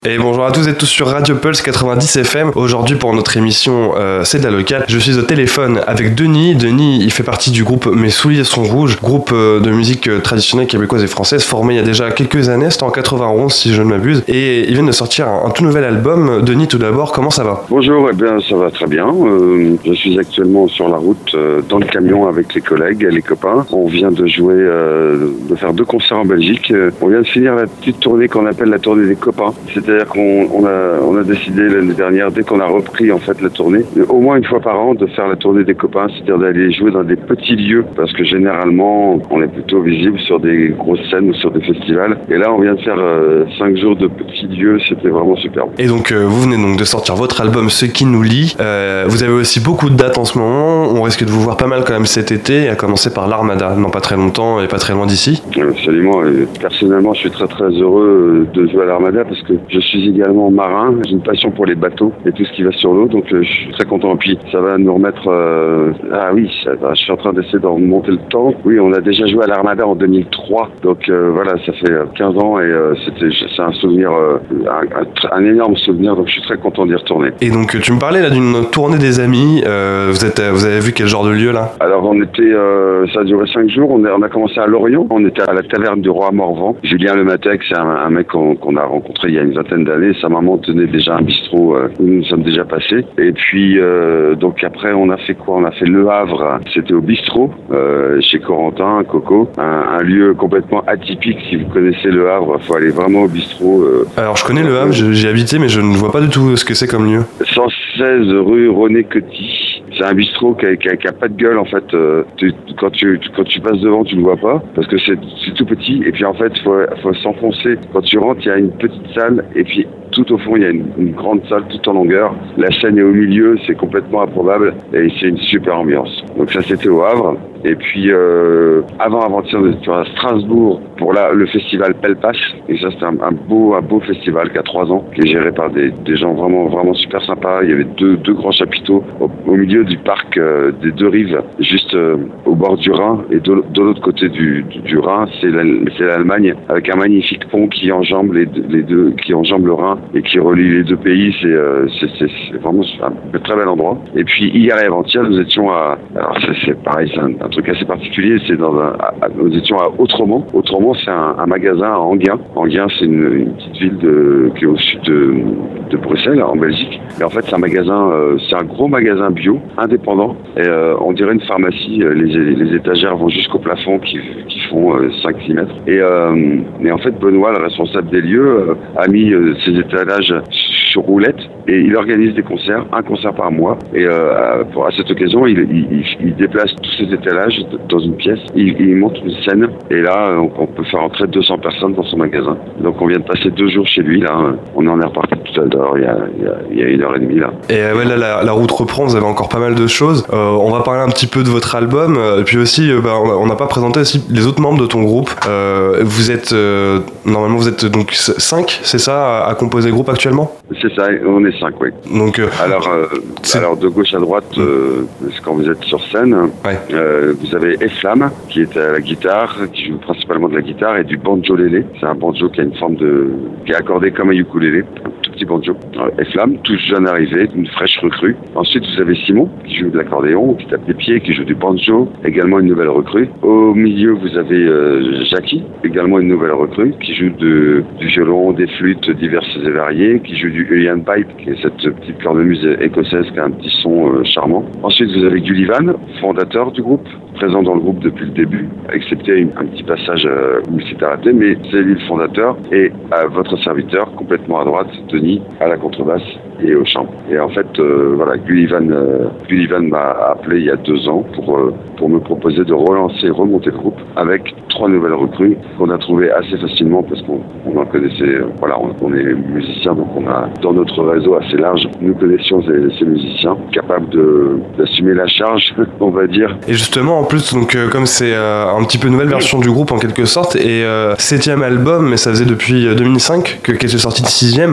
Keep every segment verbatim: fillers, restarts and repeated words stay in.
Et bonjour à tous et tous sur Radio Pulse quatre-vingt-dix F M. Aujourd'hui pour notre émission euh, C'est de la locale. Je suis au téléphone avec Denis. Denis, il fait partie du groupe Mes souliers sont rouges, groupe euh, de musique euh, traditionnelle québécoise et française formé il y a déjà quelques années, c'était en quatre-vingt-onze si je ne m'abuse. Et ils viennent de sortir un, un tout nouvel album. Denis, tout d'abord, comment ça va? Bonjour, eh bien ça va très bien. Euh, je suis actuellement sur la route euh, dans le camion avec les collègues et les copains. On vient de jouer, euh, de faire deux concerts en Belgique. Euh, on vient de finir la petite tournée qu'on appelle la tournée des copains. C'est-à-dire qu'on on a, on a décidé l'année dernière, dès qu'on a repris en fait la tournée, au moins une fois par an de faire la tournée des copains, c'est-à-dire d'aller jouer dans des petits lieux, parce que généralement on est plutôt visible sur des grosses scènes ou sur des festivals. Et là on vient de faire euh, cinq jours de petits lieux, c'était vraiment superbe. Et donc euh, vous venez donc de sortir votre album Ce qui nous lie. Euh, vous avez aussi beaucoup de dates en ce moment. On risque de vous voir pas mal quand même cet été, à commencer par l'Armada, non pas très longtemps et pas très loin d'ici. Absolument. Et personnellement, je suis très très heureux de jouer à l'Armada parce que je suis également marin. J'ai une passion pour les bateaux et tout ce qui va sur l'eau, donc euh, je suis très content. Et puis ça va nous remettre. Euh... Ah oui, ça va. Je suis en train d'essayer de remonter le temps. Oui, on a déjà joué à l'Armada en deux mille trois, donc euh, voilà, ça fait quinze ans et euh, c'était, c'est un souvenir, euh, un, un, un énorme souvenir. Donc je suis très content d'y retourner. Et donc tu me parlais là d'une tournée des amis. Euh, vous êtes, vous avez vu quel genre de lieu là? Alors on était, euh, ça a duré cinq jours. On, est, on a commencé à Lorient. On était à la taverne du Roi Morvan. Julien Lematec, c'est un, un mec qu'on, qu'on a rencontré il y a une vingtaine d'années. Sa maman tenait déjà un bistrot euh, où nous sommes déjà passés. Et puis euh, donc après on a fait quoi? On a fait Le Havre. C'était au bistrot euh, chez Corentin, Coco, un, un lieu complètement atypique. Si vous connaissez Le Havre, il faut aller vraiment au bistrot. Euh, Alors je connais Le Havre, j'y ai habité, mais je ne vois pas du tout ce que c'est comme lieu. cent seize rue René Coty. C'est un bistrot qui a, qui, a, qui a pas de gueule en fait. Euh, tu, quand, tu, quand tu passes devant, tu ne le vois pas parce que c'est, c'est tout petit. Et puis en fait, il faut, faut s'enfoncer. Quand tu rentres, il y a une petite salle et puis tout au fond, il y a une, une grande salle tout en longueur. La scène est au milieu, c'est complètement improbable et c'est une super ambiance. Donc ça, c'était au Havre. Et puis euh, avant avant-hier, on était à Strasbourg pour la, le festival Pelpas. Et ça, c'était un, un beau un beau festival qui a trois ans, qui est géré par des, des gens vraiment vraiment super sympas. Il y avait deux deux grands chapiteaux au, au milieu du parc euh, des deux rives, juste euh, au bord du Rhin. Et de, de l'autre côté du, du, du Rhin, c'est, la, c'est l'Allemagne avec un magnifique pont qui enjambe les, les deux, qui enjambe le Rhin et qui relie les deux pays. C'est euh, c'est, c'est, c'est vraiment un très bel endroit. Et puis hier et avant-hier, nous étions à, alors c'est, c'est pareil, c'est un, un truc assez particulier, c'est dans un, à, nous étions à Autremont. Autremont, c'est un, un magasin à Enghien. Enghien, c'est une, une petite ville de, qui est au sud de, de Bruxelles, en Belgique. Et en fait, c'est un magasin, euh, c'est un gros magasin bio, indépendant. Et euh, on dirait une pharmacie. Les, les étagères vont jusqu'au plafond, qui, qui font euh, cinq six mètres. Et, euh, et en fait, Benoît, le responsable des lieux, euh, a mis euh, ses étalages sur roulette et il organise des concerts, un concert par mois. Et euh, pour, à cette occasion, il, il, il déplace tous ces étalages dans une pièce, il, il monte une scène et là, on, on peut faire entrer deux cents personnes dans son magasin. Donc on vient de passer deux jours chez lui, là. On en est reparti tout à l'heure, il y a, il y a, il y a une heure et demie, là. Et ouais, là, la, la route reprend, vous avez encore pas mal de choses. Euh, on va parler un petit peu de votre album, et puis aussi, euh, bah, on n'a pas présenté aussi les autres membres de ton groupe. Euh, vous êtes, euh, normalement, vous êtes donc cinq, c'est ça, à, à composer le groupe actuellement? C'est ça, on est cinq, oui. Donc, euh, alors, euh, alors, de gauche à droite, euh, quand vous êtes sur scène, ouais. euh, vous avez Eflam, qui est à la guitare, qui joue principalement de la guitare, et du banjo-lélé. C'est un banjo qui a une forme de... qui est accordé comme un ukulélé, un tout petit banjo. Eflam, tout jeune arrivé, une fraîche recrue. Ensuite, vous avez Simon, qui joue de l'accordéon, qui tape les pieds, qui joue du banjo, également une nouvelle recrue. Au milieu, vous avez euh, Jackie, également une nouvelle recrue, qui joue de, du violon, des flûtes diverses et variées, qui joue du Uilleann Pipe, qui est cette petite cornemuse écossaise qui a un petit son euh, charmant. Ensuite, vous avez Gullivan, fondateur du groupe, présent dans le groupe depuis le début, excepté une, un petit passage euh, où il s'est arrêté, mais c'est lui le fondateur. Et à votre serviteur, complètement à droite, Denis, à la contrebasse et au chant. Et en fait, euh, voilà, Gullivan, euh, Gullivan m'a appelé il y a deux ans pour, euh, pour me proposer de relancer, remonter le groupe avec trois nouvelles recrues qu'on a trouvées assez facilement parce qu'on on en connaissait, euh, voilà, on, on est musiciens, donc on a dans notre réseau assez large, nous connaissions ces, ces musiciens capables de, d'assumer la charge, on va dire. Et justement, en plus, donc euh, comme c'est euh, un petit peu nouvelle version du groupe en quelque sorte, et euh, septième album, mais ça faisait depuis deux mille cinq que qu'elle est sortie de sixième, euh, je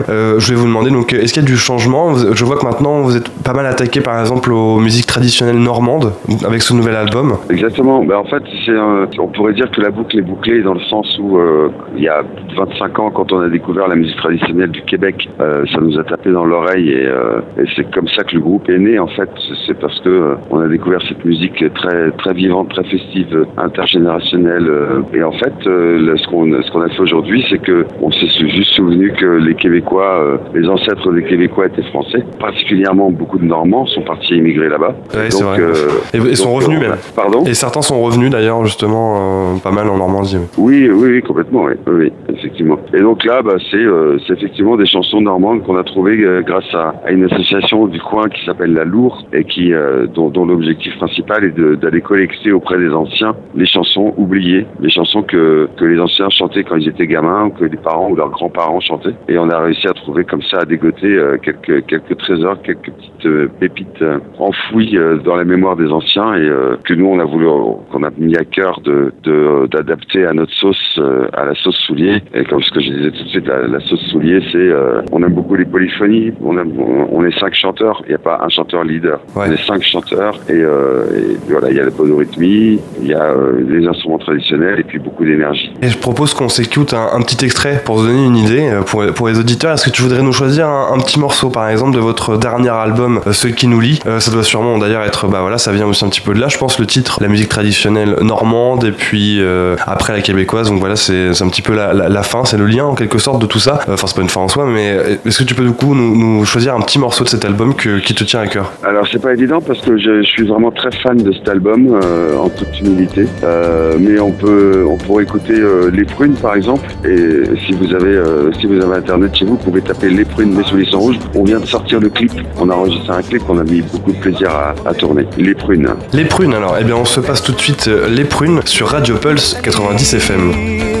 je vais vous demander, donc, est-ce qu'il y a du changement? Je vois que maintenant vous êtes pas mal attaqué par exemple aux musiques traditionnelles normandes avec ce nouvel album. Exactement. Ben, en fait, c'est un, on pourrait dire que la boucle est bouclée dans le sens où euh, il y a vingt-cinq ans, quand on a découvert la musique traditionnelle du Québec, euh, ça nous a tapé dans l'oreille et, euh, et c'est comme ça que le groupe est né. En fait, c'est parce que euh, on a découvert cette musique très très vivante, très festive, intergénérationnelle. Euh, et en fait, euh, ce qu'on ce qu'on a fait aujourd'hui, c'est que on s'est juste souvenu que les Québécois, euh, les ancêtres des Québécois étaient français. Particulièrement, beaucoup de Normands sont partis immigrer là-bas. Ouais, c'est vrai. Euh, et ils sont revenus même. Pardon. Et certains sont revenus d'ailleurs justement euh, pas mal en Normandie. Oui, oui, oui, complètement, oui, oui, effectivement. Et donc là, bah, c'est, euh, c'est effectivement des chansons normandes qu'on a trouvées euh, grâce à, à une association du coin qui s'appelle La Loure et qui, euh, dont, dont l'objectif principal est de, d'aller collecter auprès des anciens les chansons oubliées, les chansons que, que les anciens chantaient quand ils étaient gamins, ou que les parents ou leurs grands-parents chantaient. Et on a réussi à trouver comme ça, à dégoter euh, quelques, quelques trésors, quelques petites euh, pépites euh, enfouies euh, dans la mémoire des anciens et euh, que nous on a voulu, qu'on a mis à cœur de, de d'adapter à notre sauce, euh, à la sauce Soulier. Et comme ce que je disais tout de suite, la, la sauce Soulier, c'est euh, on aime beaucoup les polyphonies. On, aime, on, on est cinq chanteurs. Il n'y a pas un chanteur leader. Ouais. On est cinq chanteurs et, euh, et voilà, il y a la polyrythmie, il y a euh, les instruments traditionnels et puis beaucoup d'énergie. Et je propose qu'on s'écoute un, un petit extrait pour se donner une idée pour, pour les auditeurs. Est-ce que tu voudrais nous choisir un, un petit morceau, par exemple, de votre dernier album, euh, Ceux qui nous lient? euh, Ça doit sûrement d'ailleurs être, bah voilà, ça vient aussi un petit peu de là, je pense, le titre, la musique traditionnelle normande et puis euh, après la québécoise. Donc voilà, c'est, c'est un petit peu la, la, la fin, c'est le lien en quelque sorte de tout ça. Enfin, euh, c'est pas une fin en soi, mais est-ce que tu peux du coup nous, nous choisir un petit morceau de cet album que, qui te tient à cœur? Alors c'est pas évident parce que je, je suis vraiment très fan de cet album, euh, en toute humilité. Euh, mais on peut, on pourrait écouter euh, Les Prunes par exemple. Et si vous avez, euh, si vous avez internet chez vous, vous pouvez taper Les Prunes, Mes souliers sont rouges. On vient de sortir le clip. On a enregistré un clip qu'on a mis beaucoup de plaisir à, à tourner. Les Prunes. Les Prunes alors. Eh bien on se passe tout de suite euh, Les Prunes sur Radio Pulse quatre-vingt-dix F M.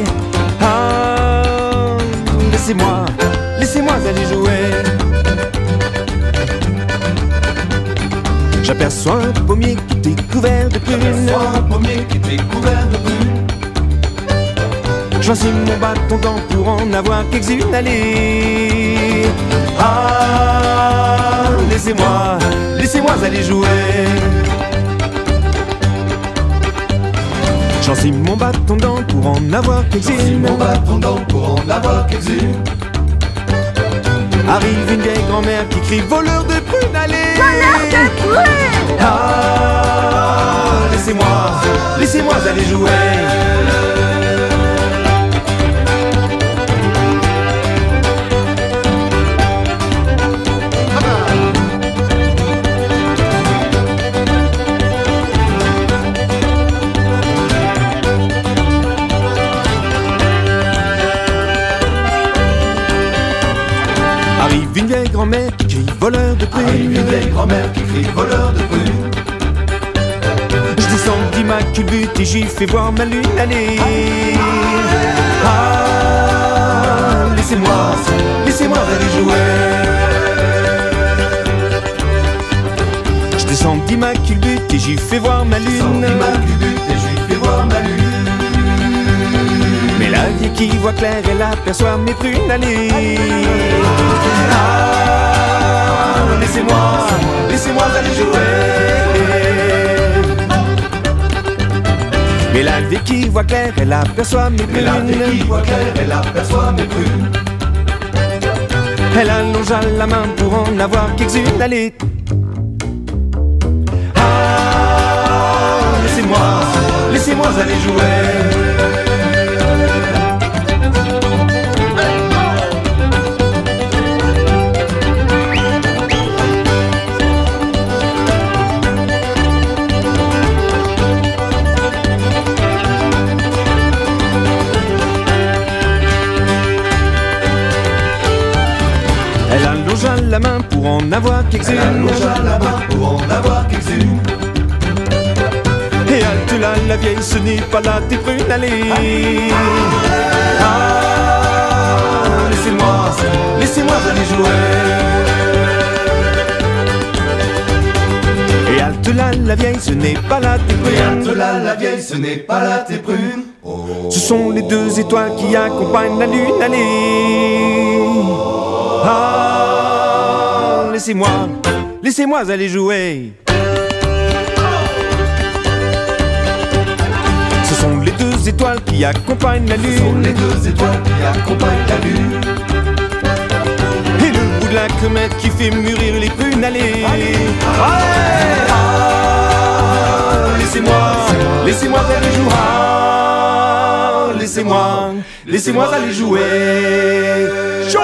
Ah, laissez-moi, laissez-moi aller jouer. J'aperçois un pommier qui est couvert de prunes. J'aperçois un pommier qui est couvert de prunes. Choisis mon bâton d'en pour en avoir quelques-unes, allez. Ah, laissez-moi, laissez-moi aller jouer. J'encis mon bâton d'en pour en avoir quelques-unes. J'encis mon bâton d'en pour en avoir quelques-unes. Arrive une vieille grand-mère qui crie voleur de prunes, allez. Voleur de prunes. Ah, laissez-moi, laissez-moi aller jouer. Arrive une vieille grand-mère qui crie voleur de prunes. Arrive une vieille grand-mère qui crie voleur de prunes. Je descends du ma culbute et j'y fais voir ma lune aller. Ah, laissez-moi, laissez-moi aller jouer. Je descends du ma culbute et j'y fais voir ma lune. Je descends du ma culbute et j'y fais voir ma lune. Mais la vieille qui voit clair, elle aperçoit mes prunes aller. Ah, laissez-moi, laissez-moi aller jouer. Mais la vieille qui voit clair, elle aperçoit mes prunes. Mais la vieille qui voit clair, elle aperçoit mes prunes. Elle allongea la main pour en avoir quelques-unes, allez. Ah, laissez-moi, laissez-moi aller jouer. La main pour en avoir quelques-unes. Elle allongea la main pour en avoir quelques-unes. Et halte là, la vieille, ce n'est pas là tes prunes, allez. Ah, laissez-moi, laissez-moi aller jouer. Et halte là, la vieille, ce n'est pas là tes prunes. Et halte là, la vieille, ce n'est pas là tes prunes. Oh. Ce sont les deux étoiles qui accompagnent la lune, allez. Ah, laissez-moi, laissez-moi aller jouer. Ce sont les deux étoiles qui accompagnent la lune. Ce sont les deux étoiles qui accompagnent la lune. Et le bout de la comète qui fait mûrir les prunes. Allez, allez, allez, ah, laissez-moi, laissez-moi aller jouer. Ah, laissez-moi, laissez-moi aller jouer. Chaud.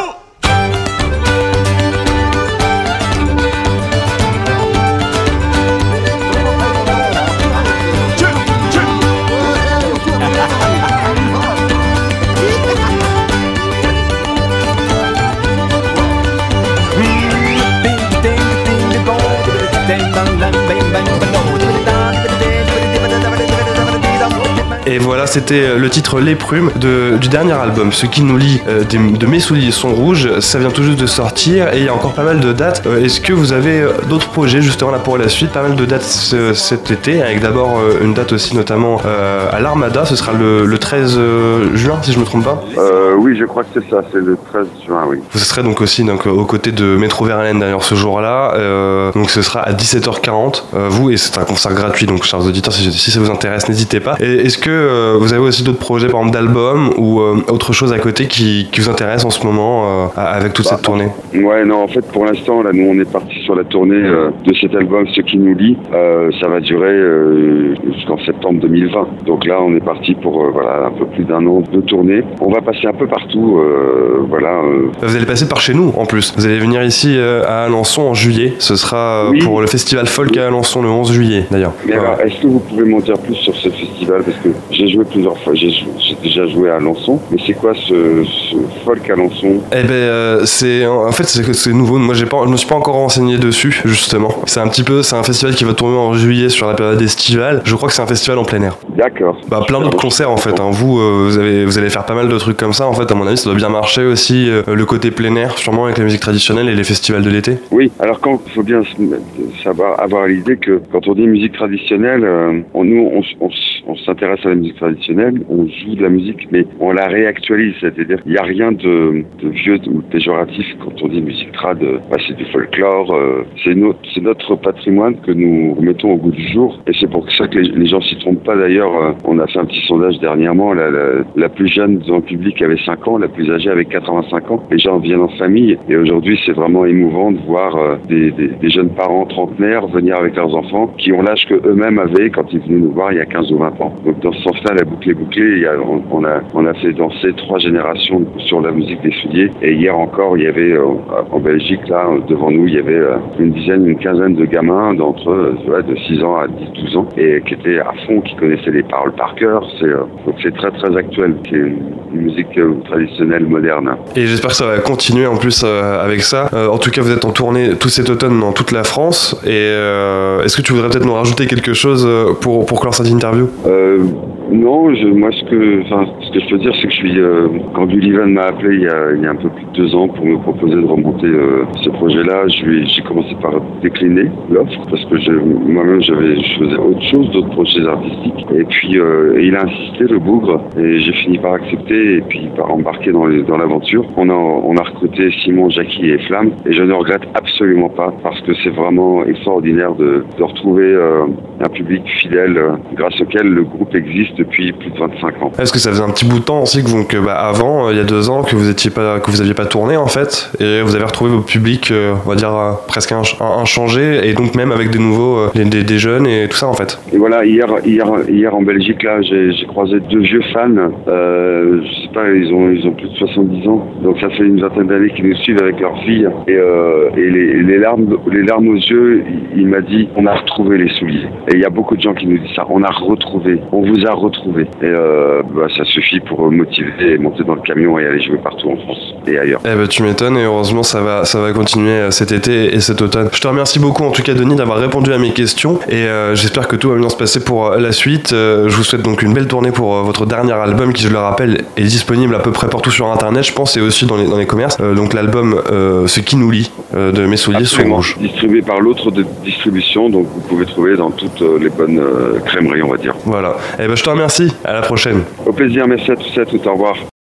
Et voilà, c'était le titre Les Prumes de, du dernier album, Ce qui nous lie euh, des, de Mes souliers sont rouges. Ça vient tout juste de sortir et il y a encore pas mal de dates. Euh, est-ce que vous avez d'autres projets justement là pour la suite? Pas mal de dates ce, cet été, avec d'abord euh, une date aussi notamment euh, à l'Armada. Ce sera le, le treize juin si je me trompe pas. Euh, oui, je crois que c'est ça, c'est le treize juin, oui. Vous serez donc aussi donc, aux côtés de Métro Verlaine d'ailleurs ce jour-là. Euh, donc ce sera à dix-sept heures quarante. Euh, vous, et c'est un concert gratuit, donc chers auditeurs, si, si ça vous intéresse, n'hésitez pas. Et est-ce que euh, vous avez aussi d'autres projets, par exemple d'albums ou euh, autre chose à côté qui, qui vous intéresse en ce moment euh, avec toute bah, cette tournée? Ouais, non, en fait, pour l'instant, là, nous, on est parti sur la tournée euh, de cet album, Ce qui nous lie. Euh, ça va durer euh, jusqu'en septembre deux mille vingt. Donc là, on est parti pour euh, voilà, un peu plus d'un an de tournée. On va passer un peu partout, euh, voilà. Euh... Vous allez passer par chez nous, en plus. Vous allez venir ici euh, à Alençon en juillet. Ce sera oui. pour le festival folk à Alençon le onze juillet, d'ailleurs. Mais alors, est-ce que vous pouvez m'en dire plus sur ce festival? Parce que j'ai joué plusieurs fois, j'ai, j'ai déjà joué à Alençon. Mais c'est quoi ce, ce folk à Alençon? Eh ben, euh, c'est en fait c'est, c'est nouveau. Moi, j'ai pas, je me suis pas encore renseigné dessus, justement. C'est un petit peu, c'est un festival qui va tourner en juillet sur la période estivale. Je crois que c'est un festival en plein air. D'accord. Bah, plein d'autres concerts en fait. Hein. Vous, euh, vous avez, vous allez faire pas mal de trucs comme ça. En fait, à mon avis, ça doit bien marcher aussi euh, le côté plein air, sûrement avec la musique traditionnelle et les festivals de l'été. Oui. Alors, quand il faut bien savoir avoir l'idée que quand on dit musique traditionnelle, euh, on, nous, on, on, on s'intéresse à la musique traditionnelle, on joue de la musique, mais on la réactualise. C'est-à-dire, il n'y a rien de, de vieux ou péjoratif quand on dit musique trad. Bah, c'est du folklore. Euh, c'est, notre, c'est notre patrimoine que nous mettons au goût du jour. Et c'est pour ça que les, les gens s'y trompent pas. D'ailleurs, euh, on a fait un petit sondage dernièrement. La, la, la plus jeune dans le public avait cinq ans, la plus âgée avait quatre-vingt-cinq ans. Les gens viennent en famille. Et aujourd'hui, c'est vraiment émouvant de voir euh, des, des, des jeunes parents trentenaires venir avec leurs enfants qui ont l'âge qu'eux-mêmes avaient quand ils venaient nous voir il y a quinze ou vingt ans. Donc dans ce sens-là, la boucle est bouclée. Il y a, on, on, a, on a fait danser trois générations sur la musique des souliers. Et hier encore, il y avait euh, en Belgique, là, devant nous, il y avait euh, une dizaine, une quinzaine de gamins d'entre eux, euh, de six ans à dix douze ans, et qui étaient à fond, qui connaissaient les paroles par cœur. C'est, euh, donc c'est très très actuel. C'est une, une musique euh, traditionnelle, moderne. Et j'espère que ça va continuer en plus euh, avec ça. Euh, en tout cas, vous êtes en tournée tout cet automne dans toute la France. Et euh, est-ce que tu voudrais peut-être nous rajouter quelque chose pour, pour clore cette interview? euh, Non, je, moi ce que, enfin, ce que je peux dire, c'est que je suis, euh, quand Gullivan m'a appelé il y, a, il y a un peu plus de deux ans pour me proposer de remonter euh, ce projet-là, je lui, j'ai commencé par décliner l'offre parce que je, moi-même j'avais, je faisais autre chose, d'autres projets artistiques. Et puis euh, et il a insisté, le bougre, et j'ai fini par accepter et puis par embarquer dans, les, dans l'aventure. On a, on a recruté Simon, Jackie et Flamme, et je ne regrette absolument pas parce que c'est vraiment extraordinaire de, de retrouver euh, un public fidèle euh, grâce auquel le groupe existe depuis plus de vingt-cinq ans. Est-ce que ça faisait un petit bout de temps aussi que, vous, que bah, avant, euh, il y a deux ans, que vous étiez pas, que vous aviez pas tourné en fait, et vous avez retrouvé vos publics, euh, on va dire euh, presque inchangés, et donc même avec des nouveaux, euh, des, des, des jeunes et tout ça en fait. Et voilà, hier, hier, hier en Belgique là, j'ai, j'ai croisé deux vieux fans. Euh, je sais pas, ils ont, ils ont plus de soixante-dix ans, donc ça fait une vingtaine d'années qu'ils nous suivent avec leurs filles, et, euh, et les, les larmes, les larmes aux yeux, il, il m'a dit, on a retrouvé les souliers. Et il y a beaucoup de gens qui nous disent ça, on a retrouvé, on vous a retrouvé. Et euh, bah, ça suffit pour motiver et monter dans le camion et aller jouer partout en France et ailleurs. Eh ben tu m'étonnes, et heureusement ça va, ça va continuer cet été et cet automne. Je te remercie beaucoup en tout cas Denis d'avoir répondu à mes questions, et euh, j'espère que tout va bien se passer pour la suite. Euh, je vous souhaite donc une belle tournée pour euh, votre dernier album qui, je le rappelle, est disponible à peu près partout sur internet je pense, et aussi dans les, dans les commerces. Euh, donc l'album euh, Ce qui nous lie euh, de Mes souliers sont rouges. Distribué par l'autre de distribution, donc vous pouvez trouver dans toutes les bonnes euh, crèmeries on va dire. Voilà, eh ben je te remercie, à la prochaine. Au plaisir, merci à tous et à toutes, au revoir.